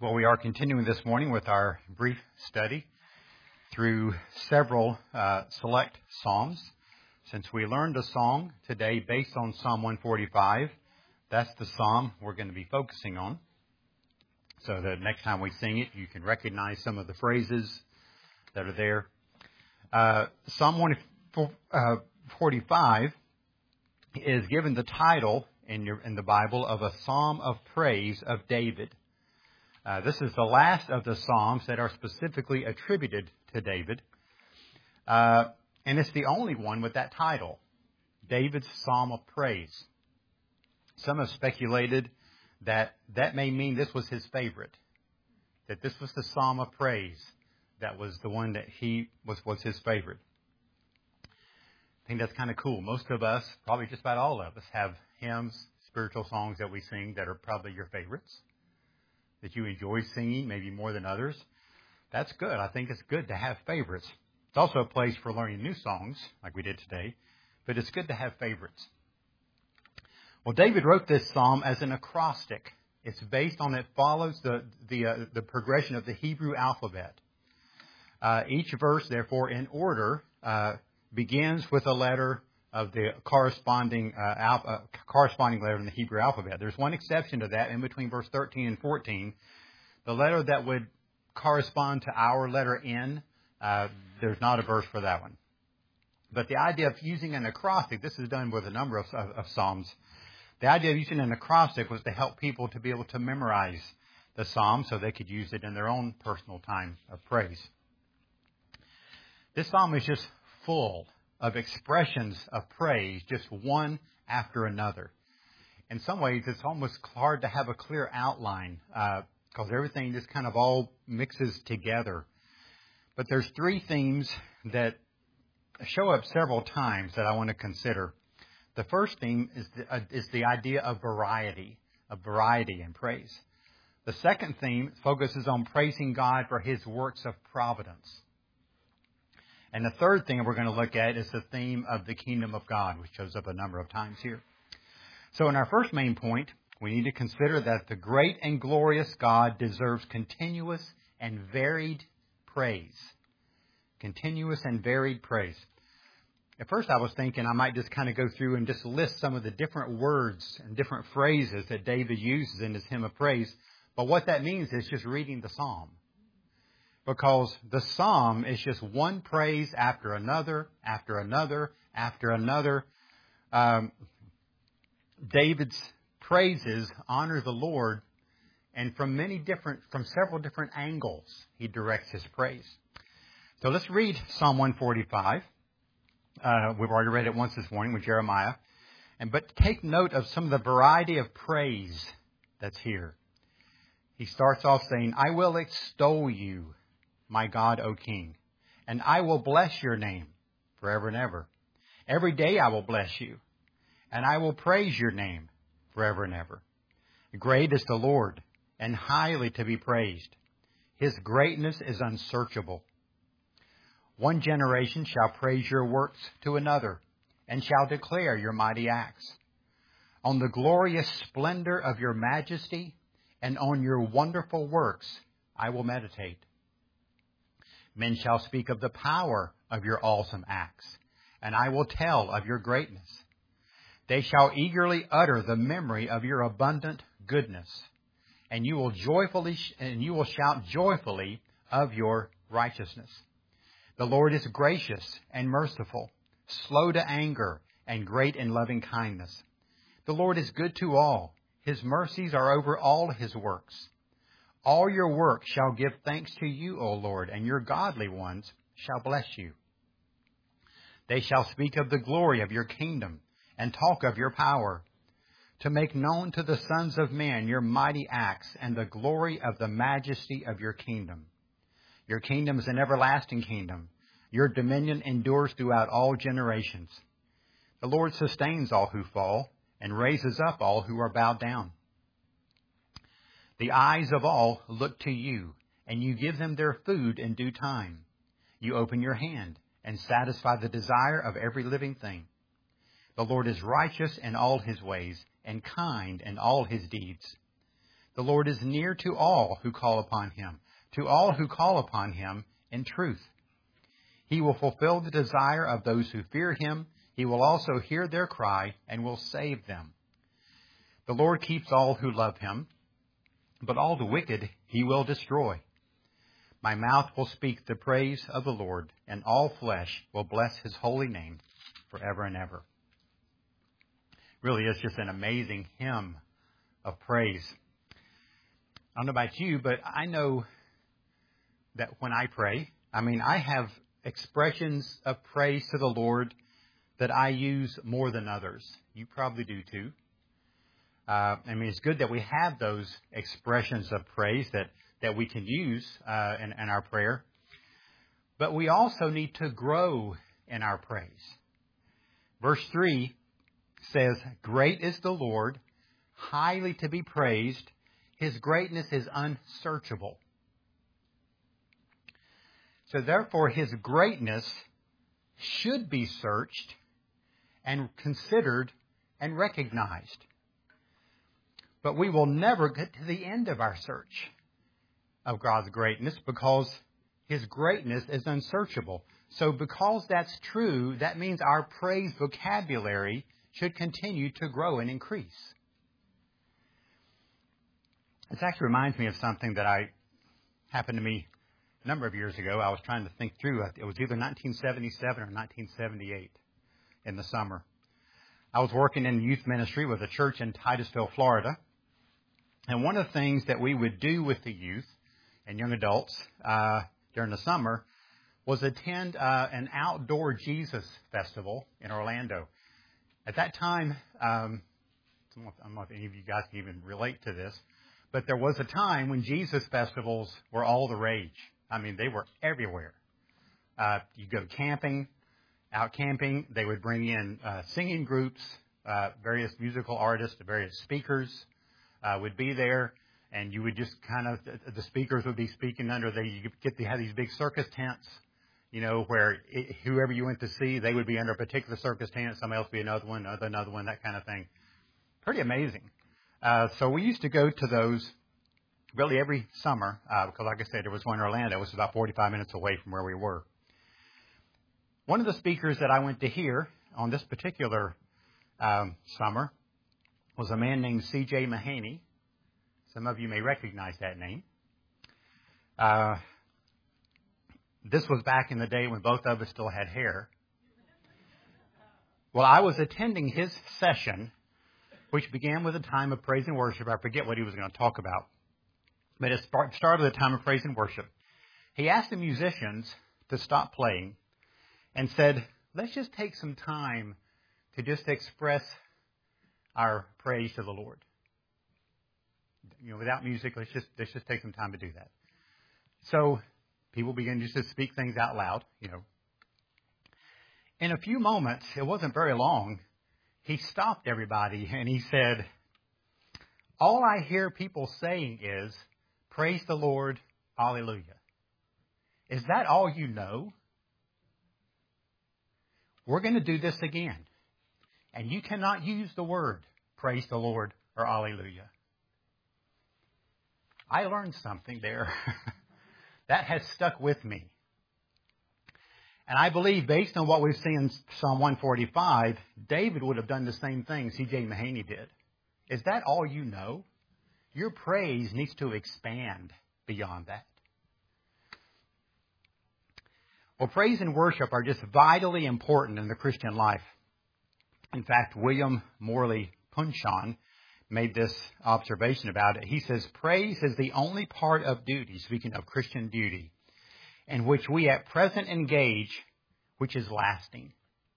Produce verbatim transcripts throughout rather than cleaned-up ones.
Well, we are continuing this morning with our brief study through several uh, select psalms. Since we learned a song today based on Psalm one forty-five, that's the psalm we're going to be focusing on. So that next time we sing it, you can recognize some of the phrases that are there. Uh, Psalm one forty-five is given the title in, your, in the Bible of a psalm of praise of David. Uh, this is the last of the Psalms that are specifically attributed to David. Uh, and it's the only one with that title, David's Psalm of Praise. Some have speculated that that may mean this was his favorite, that this was the Psalm of Praise that was the one that he was, was his favorite. I think that's kind of cool. Most of us, probably just about all of us, have hymns, spiritual songs that we sing that are probably your favorites, that you enjoy singing, maybe more than others. That's good. I think it's good to have favorites. It's also a place for learning new songs, like we did today, but it's good to have favorites. Well, David wrote this psalm as an acrostic. It's based on, it follows the the, uh, the progression of the Hebrew alphabet. Uh, each verse, therefore, in order, uh, begins with a letter of the corresponding uh, al- uh, corresponding letter in the Hebrew alphabet. There's one exception to that in between verse thirteen and fourteen. The letter that would correspond to our letter N, uh, there's not a verse for that one. But the idea of using an acrostic, this is done with a number of, of, of psalms. The idea of using an acrostic was to help people to be able to memorize the psalm so they could use it in their own personal time of praise. This psalm is just full of expressions of praise, just one after another. In some ways, it's almost hard to have a clear outline uh, because everything just kind of all mixes together. But there's three themes that show up several times that I want to consider. The first theme is the, uh, is the idea of variety, of variety in praise. The second theme focuses on praising God for His works of providence. And the third thing we're going to look at is the theme of the kingdom of God, which shows up a number of times here. So in our first main point, we need to consider that the great and glorious God deserves continuous and varied praise. Continuous and varied praise. At first I was thinking I might just kind of go through and just list some of the different words and different phrases that David uses in his hymn of praise. But what that means is just reading the psalm. Because the psalm is just one praise after another, after another, after another. Um, David's praises honor the Lord, and from many different, from several different angles, he directs his praise. So let's read Psalm one forty-five. Uh, we've already read it once this morning with Jeremiah, and but take note of some of the variety of praise that's here. He starts off saying, "I will extol you, my God, O King, and I will bless your name forever and ever. Every day I will bless you, and I will praise your name forever and ever. Great is the Lord, and highly to be praised. His greatness is unsearchable. One generation shall praise your works to another, and shall declare your mighty acts. On the glorious splendor of your majesty, and on your wonderful works I will meditate. Men shall speak of the power of your awesome acts, and I will tell of your greatness. They shall eagerly utter the memory of your abundant goodness, and you will joyfully and you will shout joyfully of your righteousness. The Lord is gracious and merciful, slow to anger, and great in loving kindness. The Lord is good to all. His mercies are over all His works. All your works shall give thanks to you, O Lord, and your godly ones shall bless you. They shall speak of the glory of your kingdom and talk of your power, to make known to the sons of men your mighty acts and the glory of the majesty of your kingdom. Your kingdom is an everlasting kingdom. Your dominion endures throughout all generations. The Lord sustains all who fall and raises up all who are bowed down. The eyes of all look to you, and you give them their food in due time. You open your hand and satisfy the desire of every living thing. The Lord is righteous in all His ways and kind in all His deeds. The Lord is near to all who call upon him, to all who call upon him in truth. He will fulfill the desire of those who fear him. He will also hear their cry and will save them. The Lord keeps all who love him, but all the wicked he will destroy. My mouth will speak the praise of the Lord, and all flesh will bless his holy name forever and ever. Really, it's just an amazing hymn of praise. I don't know about you, but I know that when I pray, I mean, I have expressions of praise to the Lord that I use more than others. You probably do too. Uh, I mean, it's good that we have those expressions of praise that, that we can use uh, in, in our prayer. But we also need to grow in our praise. Verse three says, "Great is the Lord, highly to be praised. His greatness is unsearchable." So therefore, his greatness should be searched and considered and recognized. But we will never get to the end of our search of God's greatness because his greatness is unsearchable. So because that's true, that means our praise vocabulary should continue to grow and increase. This actually reminds me of something that I happened to me a number of years ago. I was trying to think through it. It was either nineteen seventy-seven or nineteen seventy-eight in the summer. I was working in youth ministry with a church in Titusville, Florida. And one of the things that we would do with the youth and young adults uh, during the summer was attend uh, an outdoor Jesus festival in Orlando. At that time, um, I don't know if any of you guys can even relate to this, but there was a time when Jesus festivals were all the rage. I mean, they were everywhere. Uh, you go camping, out camping, they would bring in uh, singing groups, uh, various musical artists, various speakers uh, would be there, and you would just kind of, the speakers would be speaking under, the, you get to have these big circus tents, you know, where it, whoever you went to see, they would be under a particular circus tent, somebody else would be another one, another, another one, that kind of thing. Pretty amazing. Uh, so we used to go to those really every summer, uh, because like I said, there was one in Orlando. It was about forty-five minutes away from where we were. One of the speakers that I went to hear on this particular um, summer was a man named C J Mahaney. Some of you may recognize that name. Uh, this was back in the day when both of us still had hair. Well, I was attending his session, which began with a time of praise and worship. I forget what he was going to talk about. But it started with a time of praise and worship. He asked the musicians to stop playing and said, let's just take some time to just express our praise to the Lord. You know, without music, let's just let's just take some time to do that. So people began just to speak things out loud, you know. In a few moments, it wasn't very long, he stopped everybody and he said, all I hear people saying is, praise the Lord, hallelujah. Is that all you know? We're going to do this again. And you cannot use the word praise the Lord or hallelujah. I learned something there. That has stuck with me. And I believe based on what we've seen in Psalm one forty-five, David would have done the same thing C J Mahaney did. Is that all you know? Your praise needs to expand beyond that. Well, praise and worship are just vitally important in the Christian life. In fact, William Morley Punchon made this observation about it. He says, praise is the only part of duty, speaking of Christian duty, in which we at present engage, which is lasting.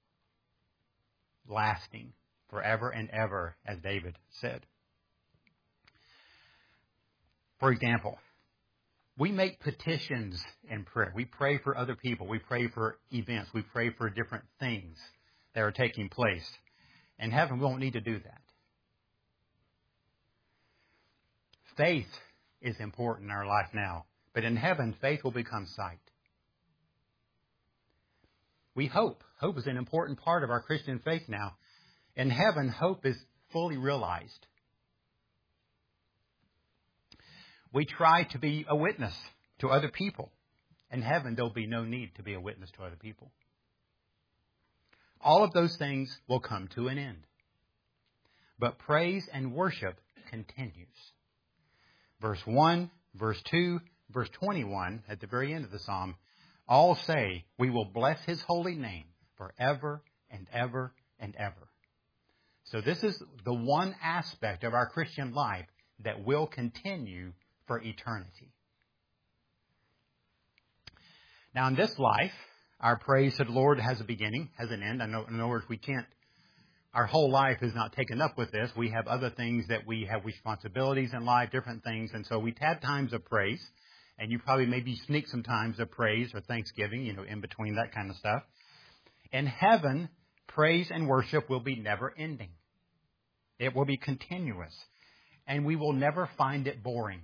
Lasting forever and ever, as David said. For example, we make petitions in prayer. We pray for other people. We pray for events. We pray for different things that are taking place. In heaven, we won't need to do that. Faith is important in our life now. But in heaven, faith will become sight. We hope. Hope is an important part of our Christian faith now. In heaven, hope is fully realized. we try to be a witness to other people. In heaven, there'll be no need to be a witness to other people. All of those things will come to an end. But praise and worship continues. Verse one, verse two, verse twenty-one, at the very end of the psalm, all say, we will bless his holy name forever and ever and ever. So this is the one aspect of our Christian life that will continue for eternity. Now in this life, our praise to the Lord has a beginning, has an end. I know, in other words, we can't, our whole life is not taken up with this. We have other things that we have responsibilities in life, different things. And so we have times of praise. And you probably maybe sneak some times of praise or thanksgiving, you know, in between that kind of stuff. In heaven, praise and worship will be never ending. It will be continuous. And we will never find it boring.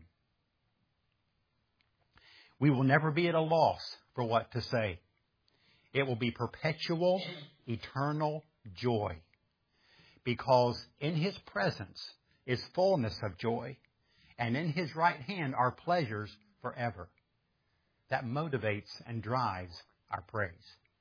We will never be at a loss for what to say. It will be perpetual, eternal joy. Because in his presence is fullness of joy. And in his right hand are pleasures forever. That motivates and drives our praise.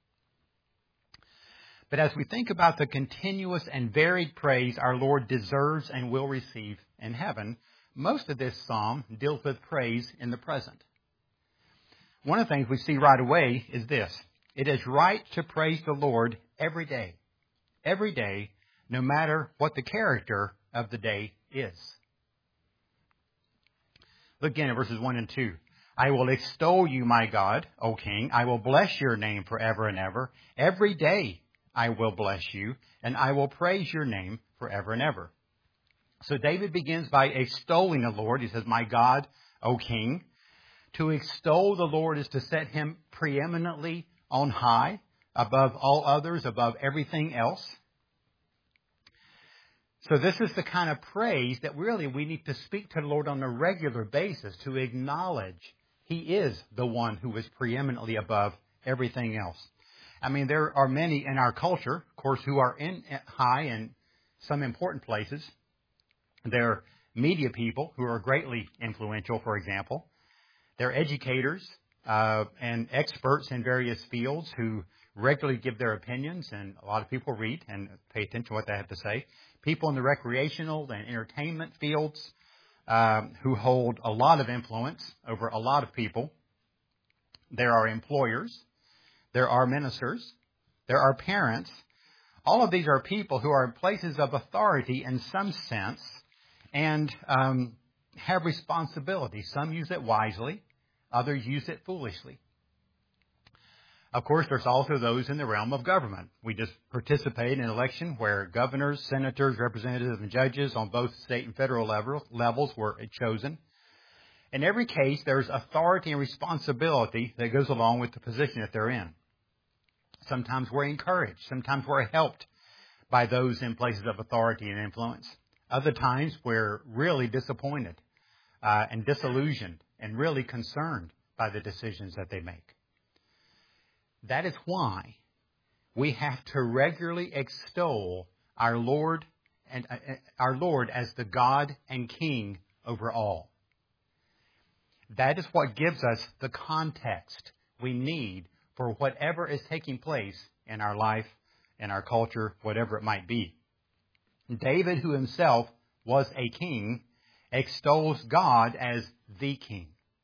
But as we think about the continuous and varied praise our Lord deserves and will receive in heaven, most of this psalm deals with praise in the present. One of the things we see right away is this. It is right to praise the Lord every day. Every day, no matter what the character of the day is. Look again at verses one and two. I will extol you, my God, O King. I will bless your name forever and ever. Every day I will bless you, and I will praise your name forever and ever. So David begins by extolling the Lord. He says, my God, O King. To extol the Lord is to set him preeminently on high, above all others, above everything else. So this is the kind of praise that really we need to speak to the Lord on a regular basis to acknowledge he is the one who is preeminently above everything else. I mean, there are many in our culture, of course, who are in high in some important places. There are media people who are greatly influential, for example. There are educators uh, and experts in various fields who regularly give their opinions, and a lot of people read and pay attention to what they have to say. People in the recreational and entertainment fields um, who hold a lot of influence over a lot of people. There are employers. There are ministers. There are parents. All of these are people who are in places of authority in some sense and um, have responsibility. Some use it wisely. Others use it foolishly. Of course, there's also those in the realm of government. We just participate in an election where governors, senators, representatives, and judges on both state and federal level, levels were chosen. In every case, there's authority and responsibility that goes along with the position that they're in. Sometimes we're encouraged. Sometimes we're helped by those in places of authority and influence. Other times we're really disappointed uh, and disillusioned and really concerned by the decisions that they make. That is why we have to regularly extol our Lord and uh, our Lord as the God and King over all. That is what gives us the context we need for whatever is taking place in our life, in our culture, whatever it might be. David, who himself was a king, extols God as the King.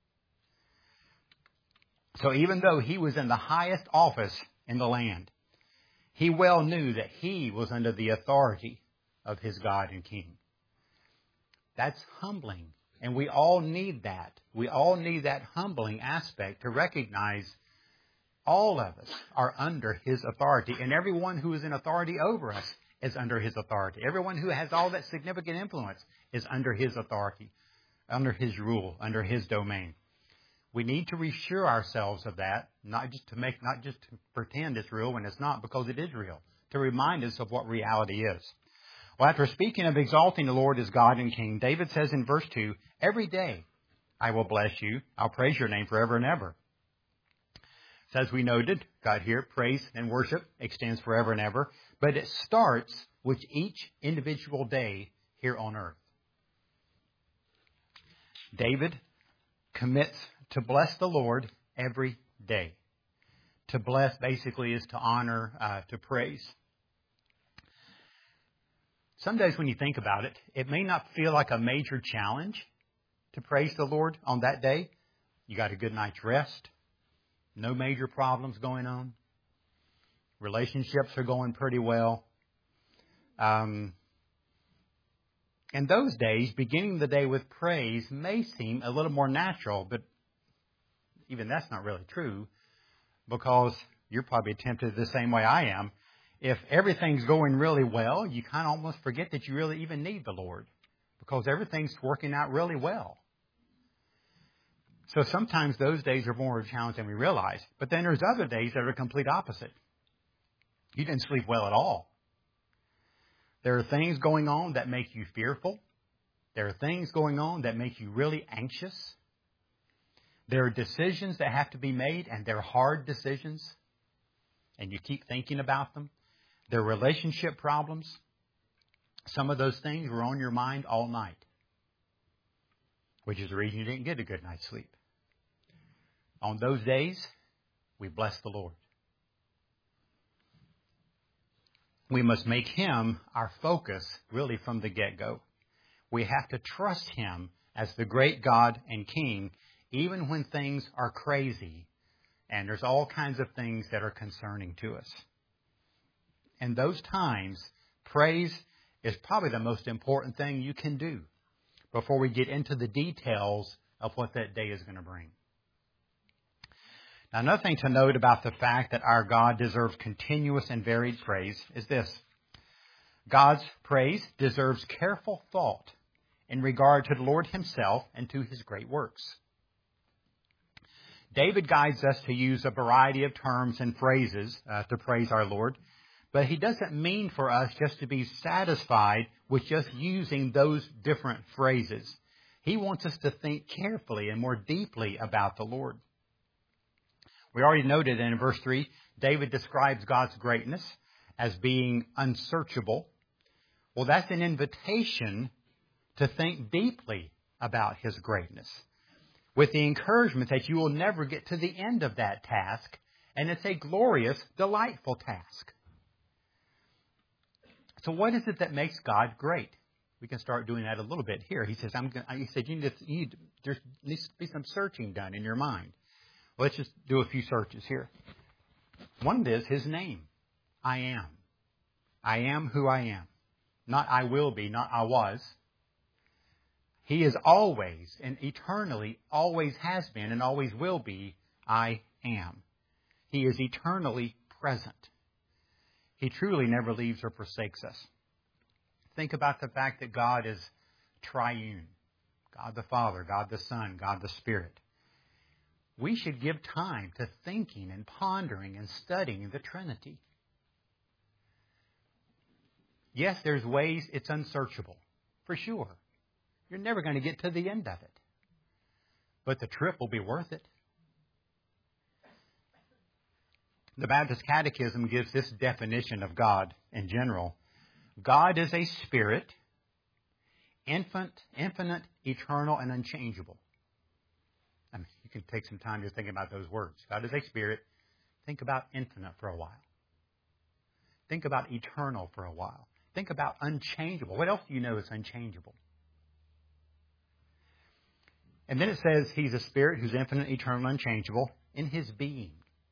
So even though he was in the highest office in the land, he well knew that he was under the authority of his God and King. That's humbling. And we all need that. We all need that humbling aspect to recognize all of us are under his authority. And everyone who is in authority over us is under his authority. Everyone who has all that significant influence is under his authority, under his rule, under his domain. We need to reassure ourselves of that, not just to make, not just to pretend it's real when it's not, because it is real, to remind us of what reality is. Well, after speaking of exalting the Lord as God and King, David says in verse two, every day I will bless you. I'll praise your name forever and ever. So as we noted, God here, praise and worship extends forever and ever, but it starts with each individual day here on earth. David commits to bless the Lord every day. To bless basically is to honor, uh, to praise. Some days when you think about it, it may not feel like a major challenge to praise the Lord on that day. You got a good night's rest. No major problems going on. Relationships are going pretty well. Um, and those days, beginning the day with praise may seem a little more natural, but even that's not really true, because you're probably tempted the same way I am. If everything's going really well, you kind of almost forget that you really even need the Lord, because everything's working out really well. So sometimes those days are more of a challenge than we realize. But then there's other days that are the complete opposite. You didn't sleep well at all. There are things going on that make you fearful. There are things going on that make you really anxious. There are decisions that have to be made, and they're hard decisions, and you keep thinking about them. There are relationship problems. Some of those things were on your mind all night, which is the reason you didn't get a good night's sleep. On those days, we bless the Lord. We must make Him our focus really from the get-go. We have to trust Him as the great God and King, even when things are crazy and there's all kinds of things that are concerning to us. In those times, praise is probably the most important thing you can do before we get into the details of what that day is going to bring. Now, another thing to note about the fact that our God deserves continuous and varied praise is this. God's praise deserves careful thought in regard to the Lord Himself and to His great works. David guides us to use a variety of terms and phrases uh, to praise our Lord, but he doesn't mean for us just to be satisfied with just using those different phrases. He wants us to think carefully and more deeply about the Lord. We already noted in verse three, David describes God's greatness as being unsearchable. Well, that's an invitation to think deeply about His greatness, with the encouragement that you will never get to the end of that task, and it's a glorious, delightful task. So what is it that makes God great? We can start doing that a little bit here. He says, I'm going he said, you need, to, you need there needs to be some searching done in your mind. Well, let's just do a few searches here. One is His name. I am. I am who I am. Not I will be, not I was. He is always and eternally, always has been and always will be, I am. He is eternally present. He truly never leaves or forsakes us. Think about the fact that God is triune. God the Father, God the Son, God the Spirit. We should give time to thinking and pondering and studying the Trinity. Yes, there's ways it's unsearchable, for sure. You're never going to get to the end of it. But the trip will be worth it. The Baptist Catechism gives this definition of God in general. God is a spirit, infant, infinite, eternal, and unchangeable. I mean, you can take some time just thinking about those words. God is a spirit. Think about infinite for a while. Think about eternal for a while. Think about unchangeable. What else do you know is unchangeable? And then it says He's a spirit who's infinite, eternal, unchangeable in His being.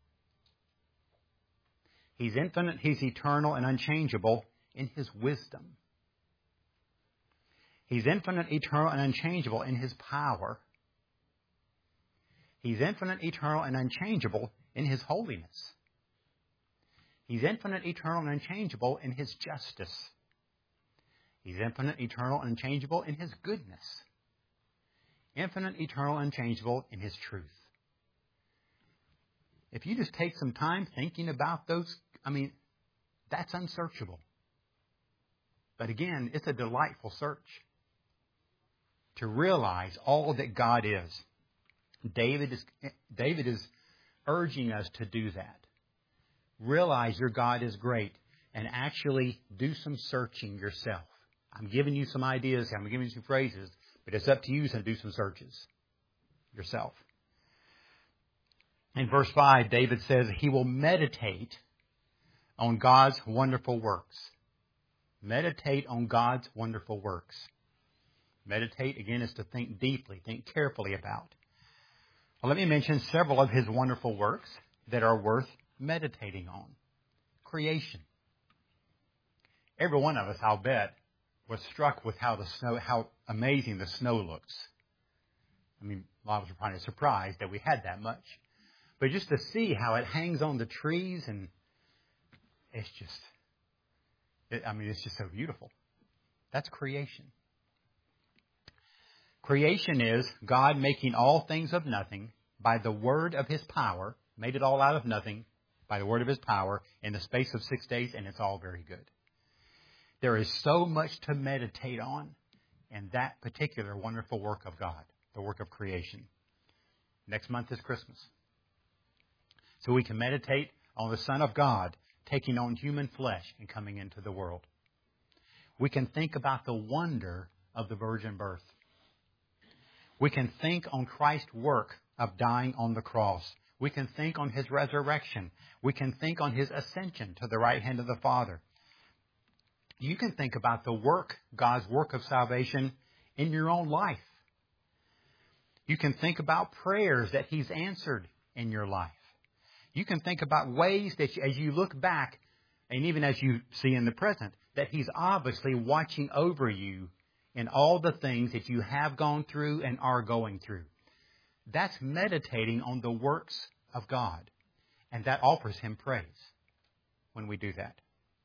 He's infinite, He's eternal, and unchangeable in His wisdom. He's infinite, eternal, and unchangeable in His power. He's infinite, eternal, and unchangeable in His holiness. He's infinite, eternal, and unchangeable in His justice. He's infinite, eternal, and unchangeable in His goodness. Infinite, eternal, and unchangeable in His truth. If you just take some time thinking about those, I mean, that's unsearchable. But again, it's a delightful search to realize all that God is. David is, David is urging us to do that. Realize your God is great and actually do some searching yourself. I'm giving you some ideas, I'm giving you some phrases, but it's up to you to do some searches. yourself. In verse five, David says he will meditate on God's wonderful works. Meditate on God's wonderful works. Meditate, again, is to think deeply, think carefully about. Well, let me mention several of his wonderful works that are worth meditating on. Creation. Every one of us, I'll bet, was struck with how the snow, how amazing the snow looks. I mean, a lot of us are probably surprised that we had that much. But just to see how it hangs on the trees, and it's just, it, I mean, it's just so beautiful. That's creation. Creation is God making all things of nothing by the word of His power, made it all out of nothing by the word of His power in the space of six days, and it's all very good. There is so much to meditate on in that particular wonderful work of God, the work of creation. Next month is Christmas. So we can meditate on the Son of God taking on human flesh and coming into the world. We can think about the wonder of the virgin birth. We can think on Christ's work of dying on the cross. We can think on His resurrection. We can think on His ascension to the right hand of the Father. You can think about the work, God's work of salvation in your own life. You can think about prayers that He's answered in your life. You can think about ways that as you look back, and even as you see in the present, that He's obviously watching over you in all the things that you have gone through and are going through. That's meditating on the works of God. And that offers Him praise when we do that.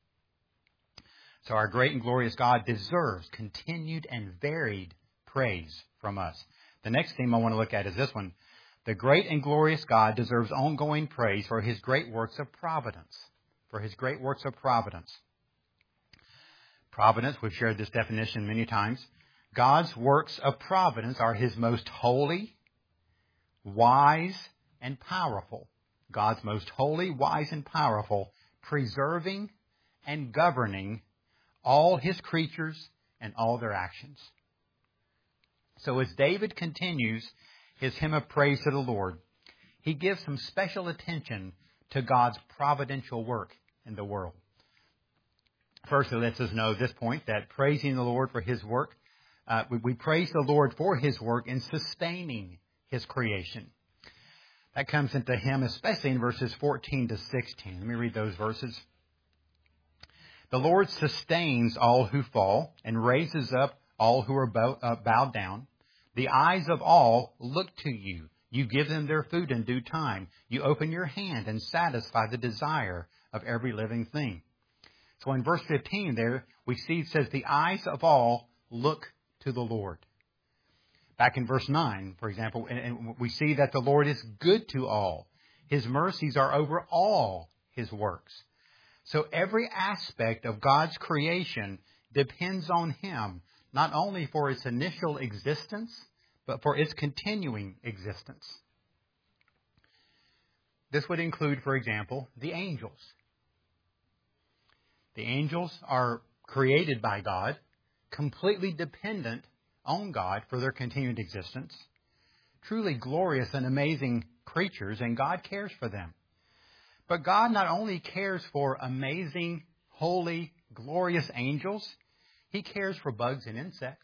So our great and glorious God deserves continued and varied praise from us. The next theme I want to look at is this one. The great and glorious God deserves ongoing praise for His great works of providence. For His great works of providence. Providence, we've shared this definition many times. God's works of providence are His most holy, wise, and powerful. God's most holy, wise, and powerful, preserving and governing all His creatures and all their actions. So as David continues his hymn of praise to the Lord, he gives some special attention to God's providential work in the world. First, it lets us know at this point that praising the Lord for His work, uh, we, we praise the Lord for His work in sustaining His creation. That comes into hymn, especially in verses fourteen to sixteen. Let me read those verses. The Lord sustains all who fall and raises up all who are bow, uh, bowed down. The eyes of all look to you. You give them their food in due time. You open your hand and satisfy the desire of every living thing. So in verse fifteen there, we see it says, the eyes of all look to the Lord. Back in verse nine, for example, and we see that the Lord is good to all. His mercies are over all His works. So every aspect of God's creation depends on Him, not only for its initial existence, but for its continuing existence. This would include, for example, the angels. The angels are created by God, completely dependent on God for their continued existence. Truly glorious and amazing creatures, and God cares for them. But God not only cares for amazing, holy, glorious angels, He cares for bugs and insects.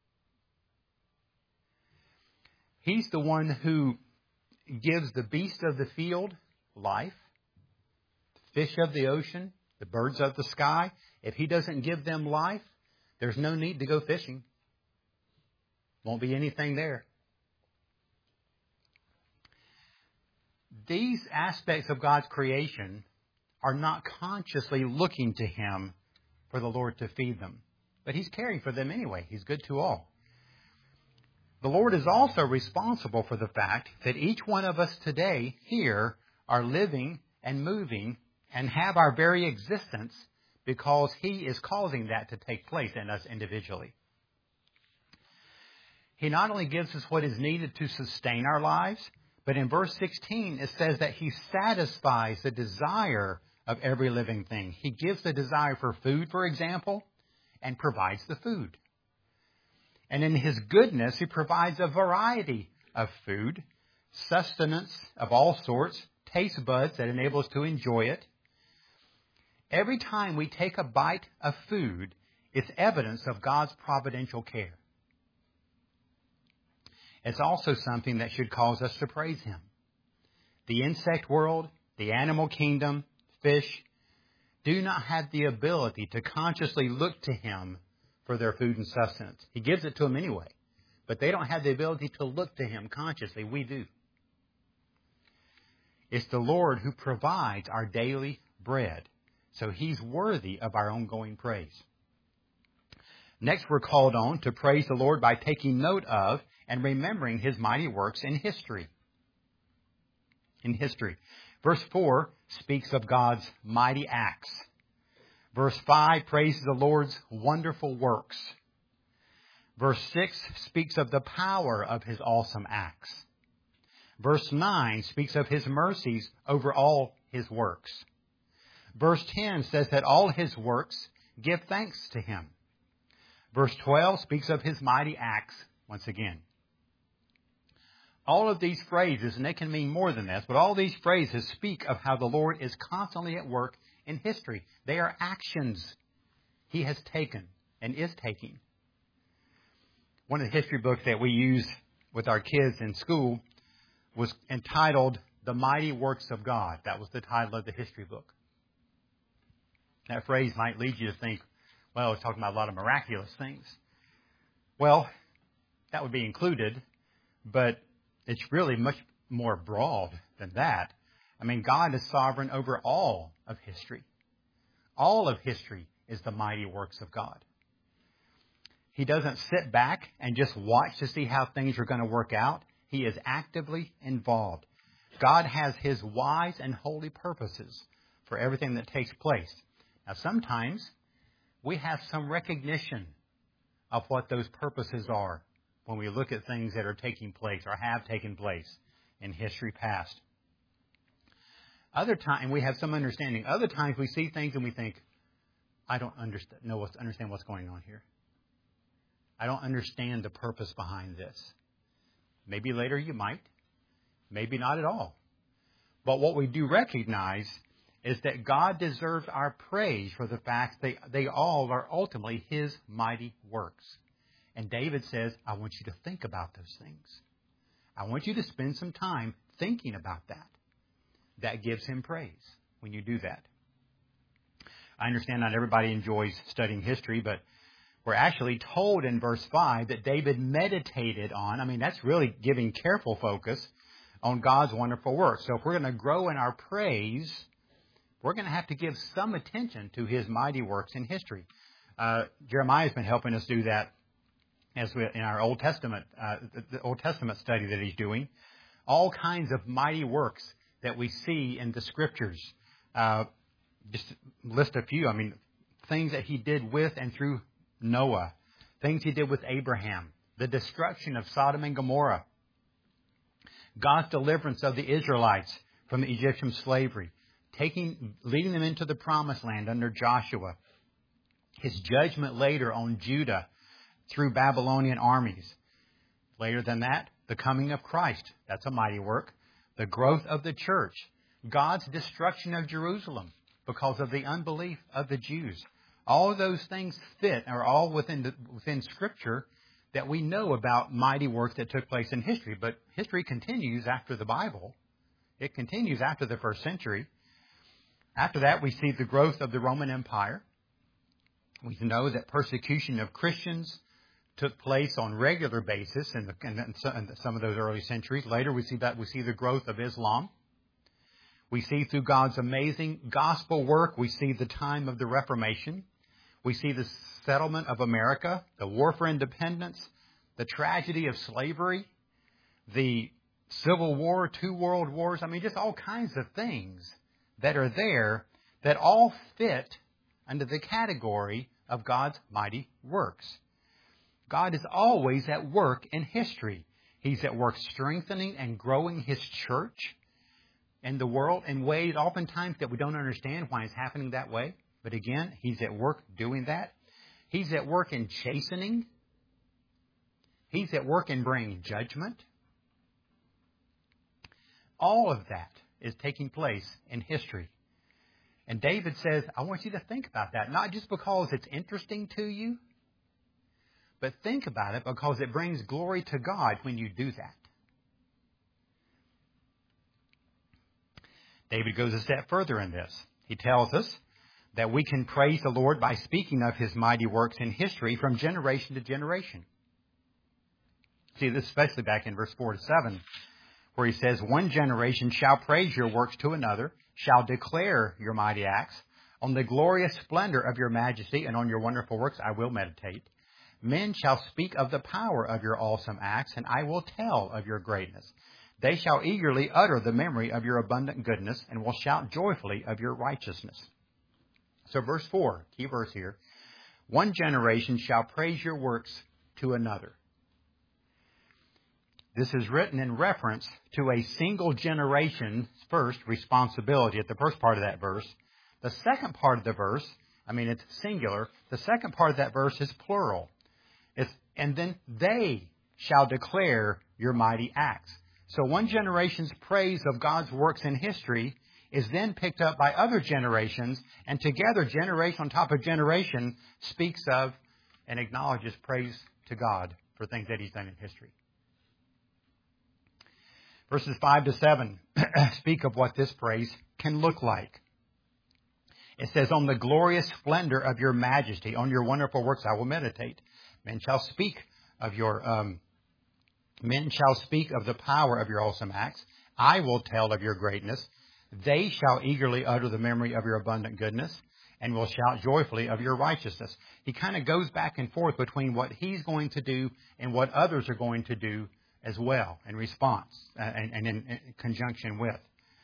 He's the one who gives the beasts of the field life, the fish of the ocean, the birds of the sky. If He doesn't give them life, there's no need to go fishing. Won't be anything there. These aspects of God's creation are not consciously looking to Him for the Lord to feed them. But He's caring for them anyway. He's good to all. The Lord is also responsible for the fact that each one of us today here are living and moving and have our very existence because He is causing that to take place in us individually. He not only gives us what is needed to sustain our lives, but in verse sixteen it says that He satisfies the desire of every living thing. He gives the desire for food, for example, and provides the food. And in His goodness, He provides a variety of food, sustenance of all sorts, taste buds that enable us to enjoy it. Every time we take a bite of food, it's evidence of God's providential care. It's also something that should cause us to praise Him. The insect world, the animal kingdom, fish, do not have the ability to consciously look to Him for their food and sustenance. He gives it to them anyway, but they don't have the ability to look to Him consciously. We do. It's the Lord who provides our daily bread, so He's worthy of our ongoing praise. Next, we're called on to praise the Lord by taking note of and remembering His mighty works in history. In history. Verse four speaks of God's mighty acts. Verse five praises the Lord's wonderful works. Verse six speaks of the power of His awesome acts. Verse nine speaks of His mercies over all His works. Verse ten says that all His works give thanks to Him. Verse twelve speaks of His mighty acts once again. All of these phrases, and they can mean more than this, but all these phrases speak of how the Lord is constantly at work in history. They are actions He has taken and is taking. One of the history books that we use with our kids in school was entitled The Mighty Works of God. That was the title of the history book. That phrase might lead you to think, well, it's talking about a lot of miraculous things. Well, that would be included, but it's really much more broad than that. I mean, God is sovereign over all of history. All of history is the mighty works of God. He doesn't sit back and just watch to see how things are going to work out. He is actively involved. God has His wise and holy purposes for everything that takes place. Now, sometimes we have some recognition of what those purposes are when we look at things that are taking place or have taken place in history past. Other times, we have some understanding. Other times, we see things and we think, I don't understand, know what's, understand what's going on here. I don't understand the purpose behind this. Maybe later you might. Maybe not at all. But what we do recognize is that God deserves our praise for the fact that they, they all are ultimately His mighty works. And David says, I want you to think about those things. I want you to spend some time thinking about that. That gives Him praise when you do that. I understand not everybody enjoys studying history, but we're actually told in verse five that David meditated on, I mean, that's really giving careful focus on God's wonderful works. So if we're going to grow in our praise, we're going to have to give some attention to His mighty works in history. Uh, Jeremiah's been helping us do that as we, in our Old Testament, uh, the, the Old Testament study that he's doing. All kinds of mighty works that we see in the Scriptures. Uh, just list a few. I mean, things that He did with and through Noah, things He did with Abraham, the destruction of Sodom and Gomorrah, God's deliverance of the Israelites from the Egyptian slavery, taking, leading them into the promised land under Joshua, His judgment later on Judah through Babylonian armies. Later than that, the coming of Christ. That's a mighty work. The growth of the church. God's destruction of Jerusalem because of the unbelief of the Jews. All of those things fit, are all within the, within Scripture that we know about mighty works that took place in history. But history continues after the Bible. It continues after the first century. After that, we see the growth of the Roman Empire. We know that persecution of Christians took place on regular basis in, the, in some of those early centuries. Later, we see that we see the growth of Islam. We see through God's amazing gospel work, we see the time of the Reformation. We see the settlement of America, the war for independence, the tragedy of slavery, the Civil War, two world wars. I mean, just all kinds of things that are there that all fit under the category of God's mighty works. God is always at work in history. He's at work strengthening and growing His church and the world in ways oftentimes that we don't understand why it's happening that way. But again, He's at work doing that. He's at work in chastening. He's at work in bringing judgment. All of that is taking place in history. And David says, I want you to think about that, not just because it's interesting to you, but think about it because it brings glory to God when you do that. David goes a step further in this. He tells us that we can praise the Lord by speaking of His mighty works in history from generation to generation. See this especially back in verse four to seven, where he says, one generation shall praise your works to another, shall declare your mighty acts. On the glorious splendor of your majesty and on your wonderful works I will meditate. Men shall speak of the power of your awesome acts, and I will tell of your greatness. They shall eagerly utter the memory of your abundant goodness, and will shout joyfully of your righteousness. So verse four, key verse here. One generation shall praise your works to another. This is written in reference to a single generation's first responsibility at the first part of that verse. The second part of the verse, I mean, it's singular. The second part of that verse is plural. It's, and then they shall declare your mighty acts. So one generation's praise of God's works in history is then picked up by other generations, and together, generation on top of generation, speaks of and acknowledges praise to God for things that He's done in history. Verses five to seven speak of what this praise can look like. It says, on the glorious splendor of your majesty, on your wonderful works I will meditate. Men shall speak of your, um, men shall speak of the power of your awesome acts. I will tell of your greatness. They shall eagerly utter the memory of your abundant goodness, and will shout joyfully of your righteousness. He kind of goes back and forth between what he's going to do and what others are going to do as well in response uh, and, and in, in conjunction with.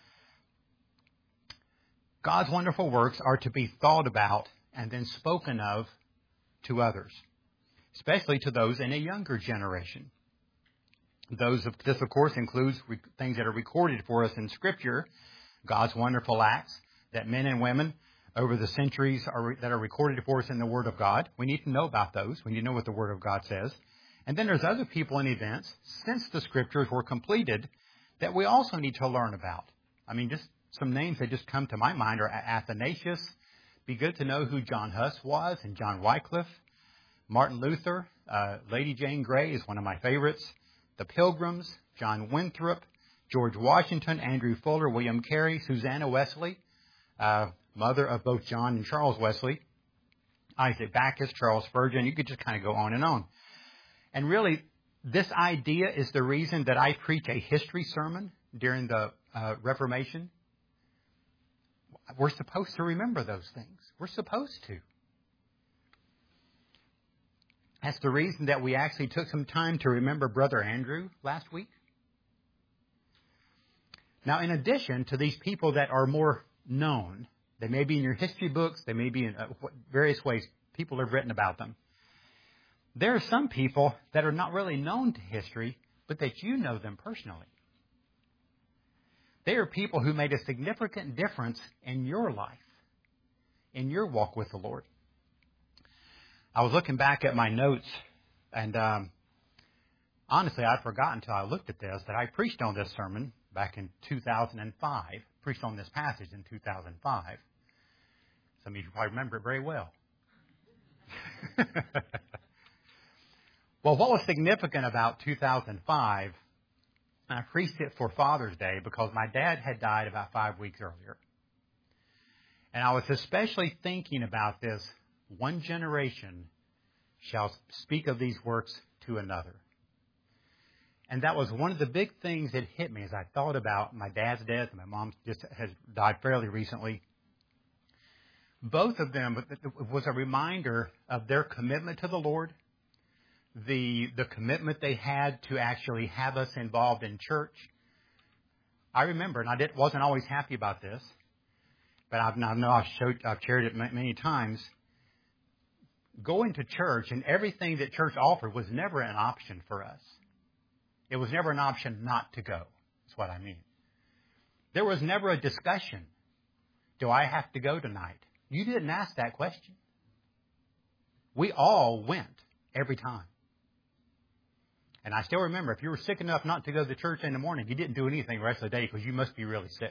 God's wonderful works are to be thought about and then spoken of to others, especially to those in a younger generation. Those of, this, of course, includes re- things that are recorded for us in Scripture, God's wonderful acts that men and women over the centuries are, that are recorded for us in the Word of God. We need to know about those. We need to know what the Word of God says. And then there's other people and events since the Scriptures were completed that we also need to learn about. I mean, just some names that just come to my mind are Athanasius. Be good to know who John Huss was and John Wycliffe. Martin Luther, uh, Lady Jane Grey is one of my favorites. The Pilgrims, John Winthrop, George Washington, Andrew Fuller, William Carey, Susanna Wesley, uh, mother of both John and Charles Wesley, Isaac Backus, Charles Spurgeon. You could just kind of go on and on. And really, this idea is the reason that I preach a history sermon during the uh, Reformation. We're supposed to remember those things. We're supposed to. That's the reason that we actually took some time to remember Brother Andrew last week. Now, in addition to these people that are more known, they may be in your history books, they may be in uh, various ways people have written about them. There are some people that are not really known to history, but that you know them personally. They are people who made a significant difference in your life, in your walk with the Lord. I was looking back at my notes, and um, honestly, I'd forgotten until I looked at this that I preached on this sermon back in two thousand five, preached on this passage in two thousand five. Some of you probably remember it very well. Well, what was significant about two thousand five, I preached it for Father's Day because my dad had died about five weeks earlier. And I was especially thinking about this, one generation shall speak of these works to another. And that was one of the big things that hit me as I thought about my dad's death, and my mom just has died fairly recently. Both of them was a reminder of their commitment to the Lord, the the commitment they had to actually have us involved in church. I remember, and I did, wasn't always happy about this, but I've, I know I've, showed, I've shared it many times. Going to church and everything that church offered was never an option for us. It was never an option not to go. That's what I mean. There was never a discussion. Do I have to go tonight? You didn't ask that question. We all went every time. And I still remember, if you were sick enough not to go to church in the morning, you didn't do anything the rest of the day because you must be really sick.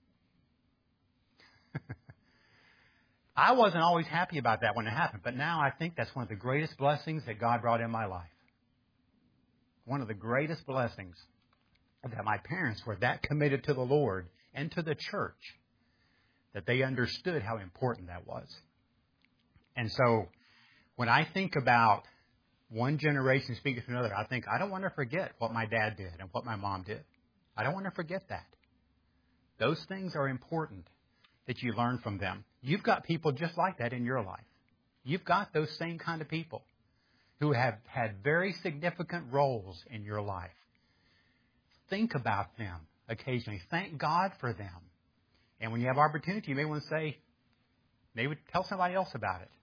I wasn't always happy about that when it happened, but now I think that's one of the greatest blessings that God brought in my life. One of the greatest blessings that my parents were that committed to the Lord and to the church that they understood how important that was. And so when I think about one generation speaking to another, I think I don't want to forget what my dad did and what my mom did. I don't want to forget that. Those things are important that you learn from them. You've got people just like that in your life. You've got those same kind of people who have had very significant roles in your life. Think about them occasionally. Thank God for them. And when you have opportunity, you may want to say, maybe tell somebody else about it.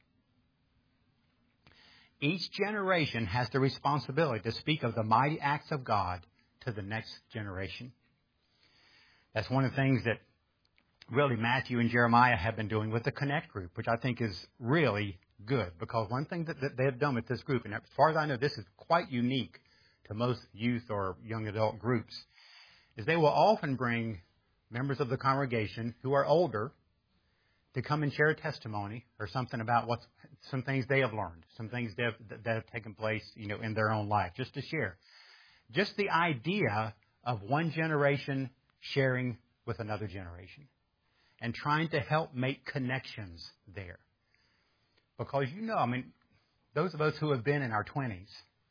Each generation has the responsibility to speak of the mighty acts of God to the next generation. That's one of the things that really Matthew and Jeremiah have been doing with the Connect group, which I think is really good. Because one thing that, that they've done with this group, and as far as I know, this is quite unique to most youth or young adult groups, is they will often bring members of the congregation who are older to come and share a testimony or something about what's some things they have learned, some things that have, that have taken place, you know, in their own life, just to share. Just the idea of one generation sharing with another generation and trying to help make connections there. Because, you know, I mean, those of us who have been in our twenties,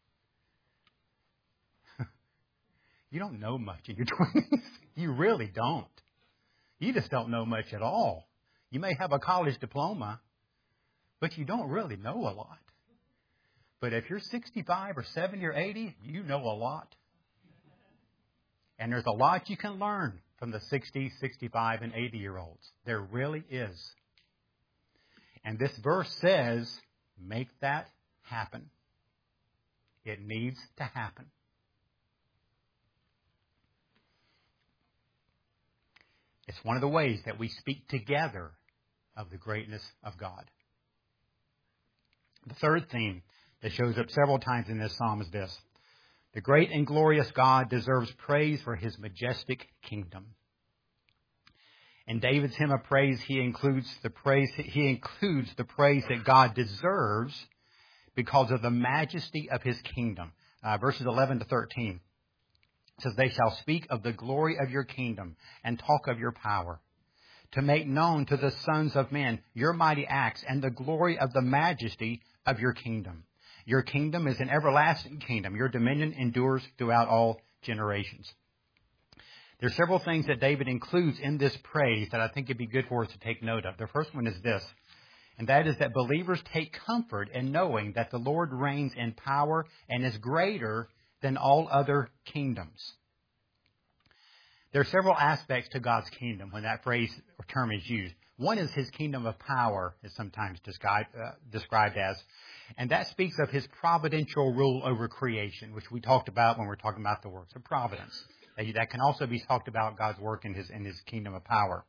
you don't know much in your twenties. You really don't. You just don't know much at all. You may have a college diploma, but you don't really know a lot. But if you're sixty-five or seventy or eighty, you know a lot. And there's a lot you can learn from the sixty, sixty-five, and eighty-year-olds. There really is. And this verse says, make that happen. It needs to happen. It's one of the ways that we speak together of the greatness of God. The third theme that shows up several times in this psalm is this. The great and glorious God deserves praise for his majestic kingdom. In David's hymn of praise, he includes the praise, he includes the praise that God deserves because of the majesty of his kingdom. Uh, verses eleven to thirteen. It says, they shall speak of the glory of your kingdom and talk of your power, to make known to the sons of men your mighty acts and the glory of the majesty of your kingdom. Your kingdom is an everlasting kingdom. Your dominion endures throughout all generations. There are several things that David includes in this praise that I think it'd be good for us to take note of. The first one is this, and that is that believers take comfort in knowing that the Lord reigns in power and is greater than all other kingdoms. There are several aspects to God's kingdom when that phrase or term is used. One is his kingdom of power, is sometimes described, uh, described as, and that speaks of his providential rule over creation, which we talked about when we were talking about the works of providence. That can also be talked about God's work in his, in his kingdom of power.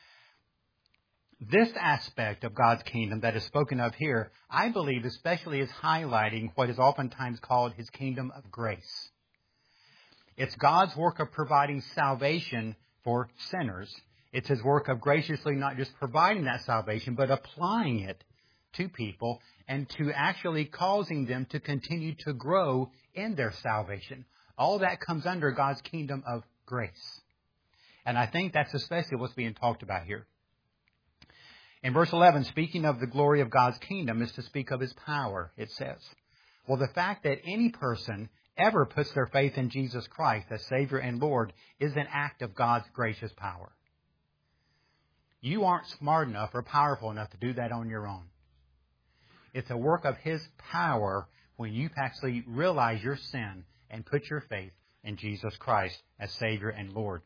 This aspect of God's kingdom that is spoken of here, I believe especially is highlighting what is oftentimes called his kingdom of grace. It's God's work of providing salvation for sinners. It's his work of graciously not just providing that salvation, but applying it to people and to actually causing them to continue to grow in their salvation. All that comes under God's kingdom of grace. And I think that's especially what's being talked about here. In verse eleven, speaking of the glory of God's kingdom is to speak of his power, it says. Well, the fact that any person ever puts their faith in Jesus Christ as Savior and Lord is an act of God's gracious power. You aren't smart enough or powerful enough to do that on your own. It's a work of his power when you actually realize your sin and put your faith in Jesus Christ as Savior and Lord.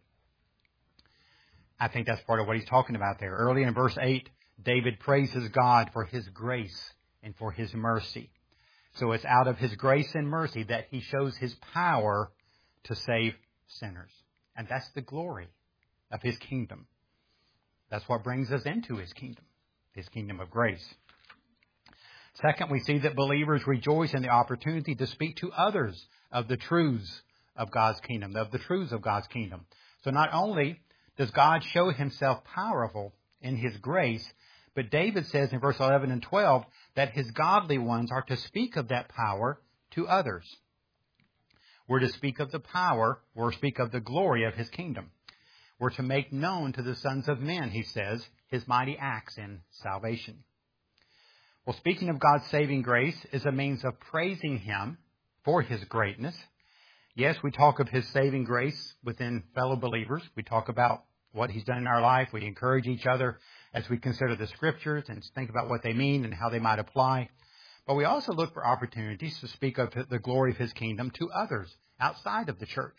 I think that's part of what he's talking about there. Early in verse eight, David praises God for his grace and for his mercy. So it's out of his grace and mercy that he shows his power to save sinners. And that's the glory of his kingdom. That's what brings us into his kingdom, his kingdom of grace. Second, we see that believers rejoice in the opportunity to speak to others of the truths of God's kingdom, of the truths of God's kingdom. So not only does God show himself powerful in his grace, but David says in verse eleven and twelve that his godly ones are to speak of that power to others. We're to speak of the power, or speak of the glory of his kingdom. We're to make known to the sons of men, he says, his mighty acts in salvation. Well, speaking of God's saving grace is a means of praising him for his greatness. Yes, we talk of his saving grace within fellow believers. We talk about what he's done in our life. We encourage each other as we consider the scriptures and think about what they mean and how they might apply. But we also look for opportunities to speak of the glory of his kingdom to others outside of the church.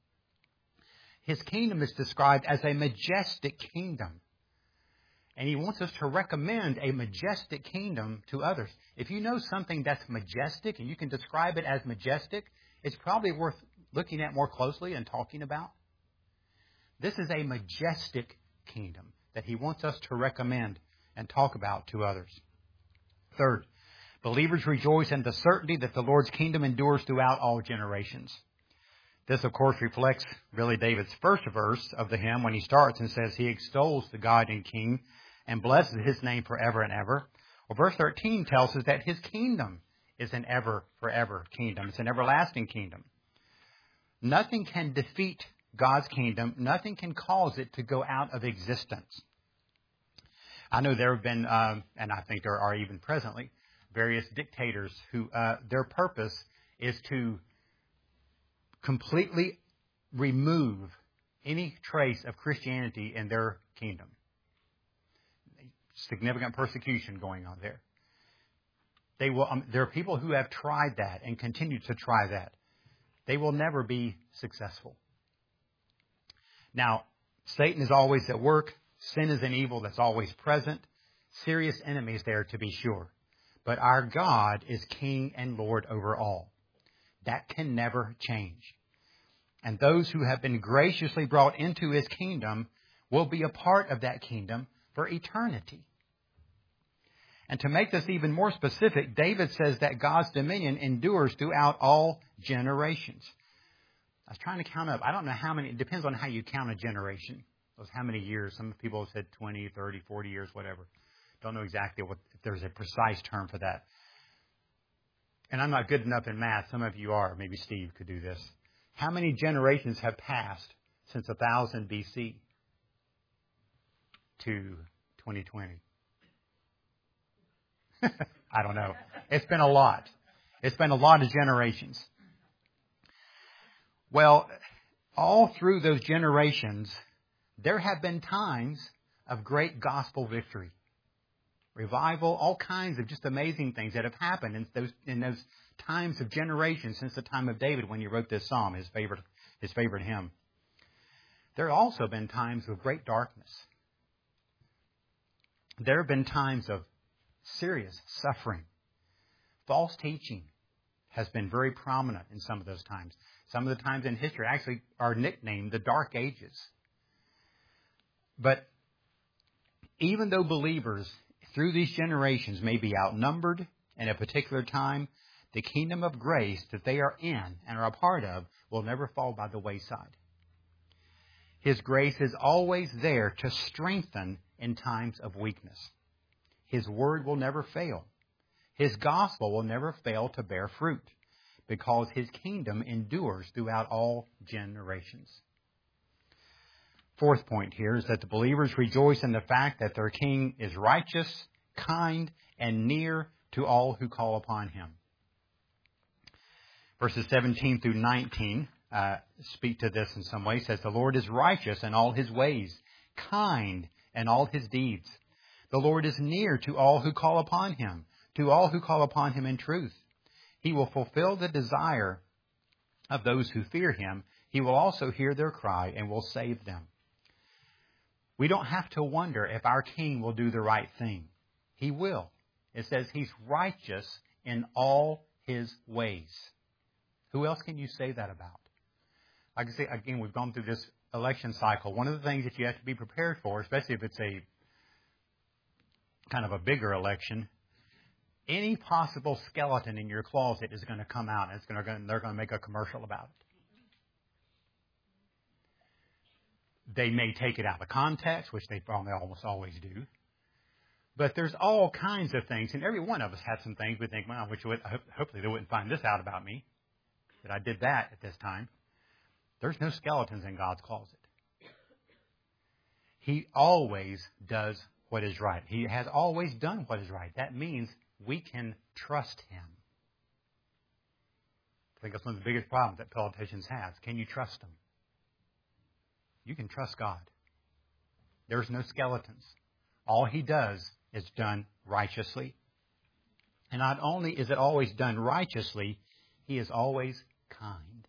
His kingdom is described as a majestic kingdom. And he wants us to recommend a majestic kingdom to others. If you know something that's majestic and you can describe it as majestic, it's probably worth looking at more closely and talking about. This is a majestic kingdom that he wants us to recommend and talk about to others. Third, believers rejoice in the certainty that the Lord's kingdom endures throughout all generations. This, of course, reflects really David's first verse of the hymn when he starts and says he extols the God and King and blesses his name forever and ever. Well, verse thirteen tells us that his kingdom is an ever, forever kingdom. It's an everlasting kingdom. Nothing can defeat God's kingdom. Nothing can cause it to go out of existence. I know there have been, um, and I think there are even presently, various dictators who uh, their purpose is to completely remove any trace of Christianity in their kingdom. Significant persecution going on there. They will. Um, there are people who have tried that and continue to try that. They will never be successful. Now, Satan is always at work. Sin is an evil that's always present. Serious enemies there, to be sure. But our God is King and Lord over all. That can never change. And those who have been graciously brought into his kingdom will be a part of that kingdom for eternity. And to make this even more specific, David says that God's dominion endures throughout all generations. I was trying to count up. I don't know how many. It depends on how you count a generation. It was how many years. Some people have said twenty, thirty, forty years, whatever. Don't know exactly what, if there's a precise term for that. And I'm not good enough in math. Some of you are. Maybe Steve could do this. How many generations have passed since one thousand B C to twenty twenty? I don't know. It's been a lot. It's been a lot of generations. Well, all through those generations, there have been times of great gospel victory, revival, all kinds of just amazing things that have happened in those in those times of generations since the time of David when he wrote this psalm, his favorite his favorite hymn. There have also been times of great darkness. There have been times of serious suffering. False teaching has been very prominent in some of those times. Some of the times in history actually are nicknamed the Dark Ages. But even though believers through these generations may be outnumbered in a particular time, the kingdom of grace that they are in and are a part of will never fall by the wayside. His grace is always there to strengthen in times of weakness. His word will never fail. His gospel will never fail to bear fruit because his kingdom endures throughout all generations. Fourth point here is that the believers rejoice in the fact that their king is righteous, kind, and near to all who call upon him. Verses seventeen through nineteen uh, speak to this in some way. It says, the Lord is righteous in all his ways, kind in all his deeds. The Lord is near to all who call upon him, to all who call upon him in truth. He will fulfill the desire of those who fear him. He will also hear their cry and will save them. We don't have to wonder if our king will do the right thing. He will. It says he's righteous in all his ways. Who else can you say that about? Like I say, again, we've gone through this election cycle. One of the things that you have to be prepared for, especially if it's a kind of a bigger election, Any possible skeleton in your closet is going to come out, and it's going to, they're going to make a commercial about it. They may take it out of context, which they probably almost always do. But there's all kinds of things, and every one of us has some things we think, well, which would, hopefully they wouldn't find this out about me, that I did that at this time. There's no skeletons in God's closet. He always does what is right. He has always done what is right. That means we can trust Him. I think that's one of the biggest problems that politicians have. Can you trust them? You can trust God. There's no skeletons. All He does is done righteously. And not only is it always done righteously, He is always kind.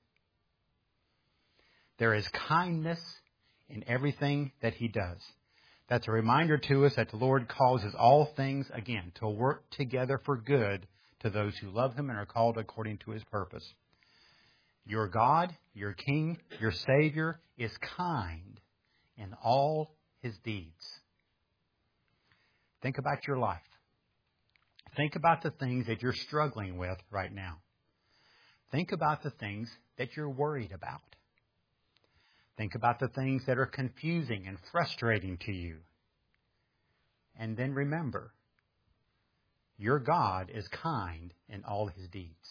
There is kindness in everything that He does. That's a reminder to us that the Lord causes all things, again, to work together for good to those who love Him and are called according to His purpose. Your God, your King, your Savior is kind in all His deeds. Think about your life. Think about the things that you're struggling with right now. Think about the things that you're worried about. Think about the things that are confusing and frustrating to you. And then remember, your God is kind in all His deeds.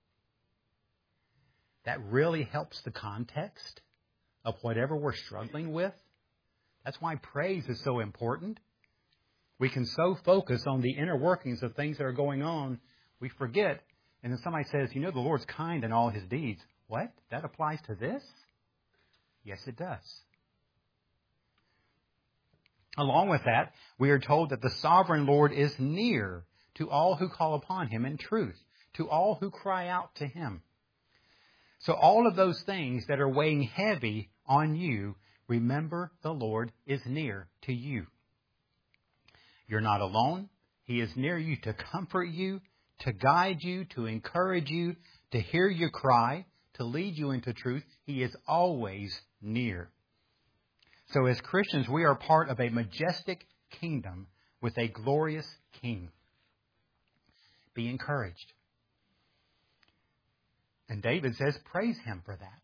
That really helps the context of whatever we're struggling with. That's why praise is so important. We can so focus on the inner workings of things that are going on, we forget. And then somebody says, you know, the Lord's kind in all His deeds. What? That applies to this? Yes, it does. Along with that, we are told that the sovereign Lord is near to all who call upon Him in truth, to all who cry out to Him. So all of those things that are weighing heavy on you, remember the Lord is near to you. You're not alone. He is near you to comfort you, to guide you, to encourage you, to hear you cry, to lead you into truth. He is always near. So as Christians, we are part of a majestic kingdom with a glorious King. Be encouraged. And David says, praise Him for that.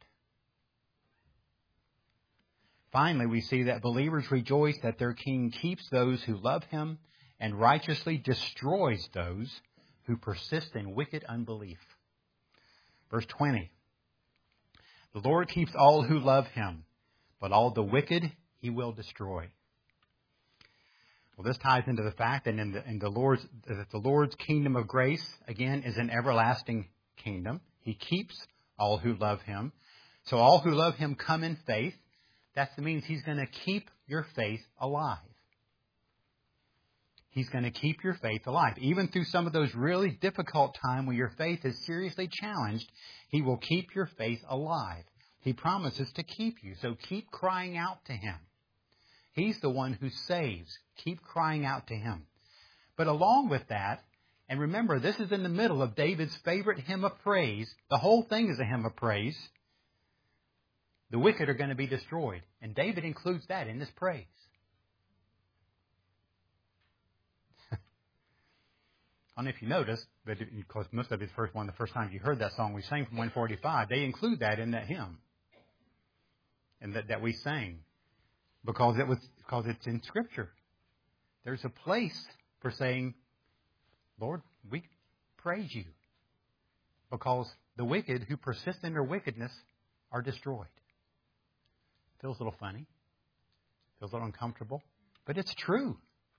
Finally, we see that believers rejoice that their King keeps those who love Him and righteously destroys those who persist in wicked unbelief. Verse twenty. The Lord keeps all who love Him, but all the wicked He will destroy. Well, this ties into the fact that in the, in the Lord's that the Lord's kingdom of grace, again, is an everlasting kingdom. He keeps all who love Him. So all who love Him come in faith. That means He's going to keep your faith alive. He's going to keep your faith alive. Even through some of those really difficult times when your faith is seriously challenged, He will keep your faith alive. He promises to keep you. So keep crying out to Him. He's the one who saves. Keep crying out to Him. But along with that, and remember, this is in the middle of David's favorite hymn of praise. The whole thing is a hymn of praise. The wicked are going to be destroyed. And David includes that in this praise. I don't know if you noticed, but because most of it's first one of the first times you heard that song we sang from one forty-five, they include that in that hymn. And that, that we sang. Because it was because it's in Scripture. There's a place for saying, Lord, we praise You. Because the wicked who persist in their wickedness are destroyed. Feels a little funny. Feels a little uncomfortable. But it's true.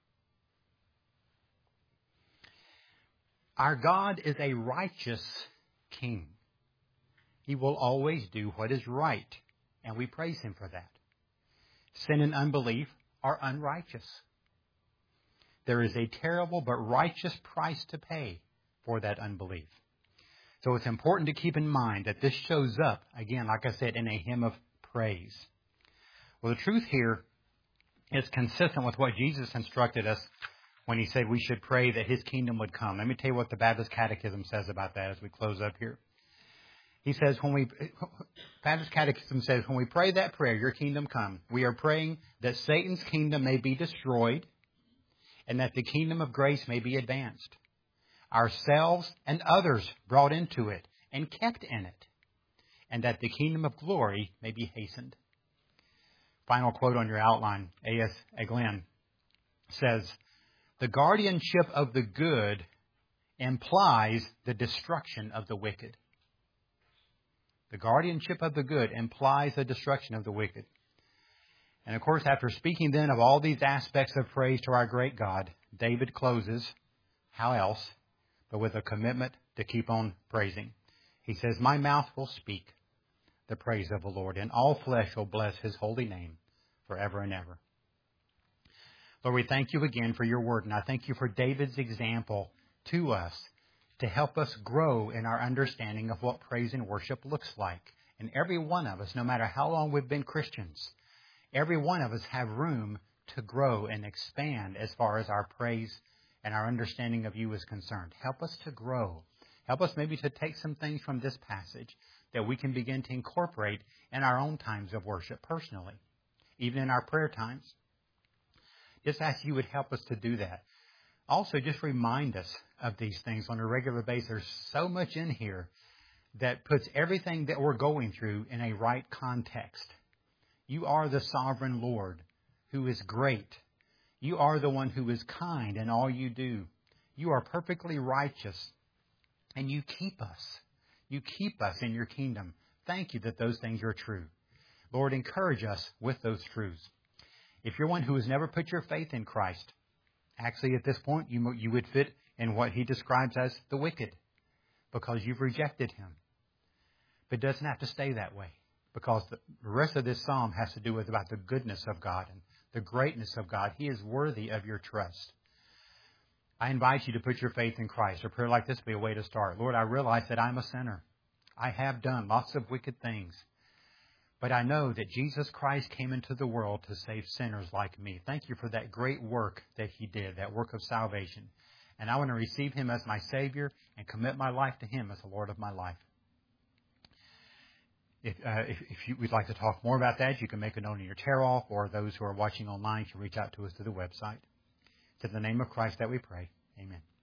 Our God is a righteous King. He will always do what is right. And we praise Him for that. Sin and unbelief are unrighteous. There is a terrible but righteous price to pay for that unbelief. So it's important to keep in mind that this shows up, again, like I said, in a hymn of praise. Well, the truth here is consistent with what Jesus instructed us when He said we should pray that His kingdom would come. Let me tell you what the Baptist Catechism says about that as we close up here. He says, when we, Baptist Catechism says, when we pray that prayer, your kingdom come, we are praying that Satan's kingdom may be destroyed and that the kingdom of grace may be advanced. ourselves and others brought into it and kept in it, and that the kingdom of glory may be hastened. Final quote on your outline, A S Aglin says, the guardianship of the good implies the destruction of the wicked. The guardianship of the good implies the destruction of the wicked. And of course, after speaking then of all these aspects of praise to our great God, David closes, how else, but with a commitment to keep on praising. He says, my mouth will speak the praise of the Lord, and all flesh will bless his holy name forever and ever. Lord, we thank you again for your word, and I thank you for David's example to us to help us grow in our understanding of what praise and worship looks like. And every one of us, no matter how long we've been Christians, every one of us have room to grow and expand as far as our praise and our understanding of you is concerned. Help us to grow. Help us maybe to take some things from this passage that we can begin to incorporate in our own times of worship personally, even in our prayer times. Just ask you would help us to do that. Also, just remind us of these things on a regular basis. There's so much in here that puts everything that we're going through in a right context. You are the sovereign Lord who is great. You are the one who is kind in all you do. You are perfectly righteous, and you keep us. You keep us in your kingdom. Thank you that those things are true. Lord, encourage us with those truths. If you're one who has never put your faith in Christ, actually at this point you, you would fit in what he describes as the wicked, because you've rejected him. But it doesn't have to stay that way, because the rest of this psalm has to do with about the goodness of God and the greatness of God. He is worthy of your trust. I invite you to put your faith in Christ. A prayer like this would be a way to start. Lord, I realize that I'm a sinner. I have done lots of wicked things. But I know that Jesus Christ came into the world to save sinners like me. Thank you for that great work that he did, that work of salvation. And I want to receive him as my Savior and commit my life to him as the Lord of my life. If, uh, if, if you would like to talk more about that, you can make a note in your tear-off, or those who are watching online can reach out to us through the website. It's in the name of Christ that we pray. Amen.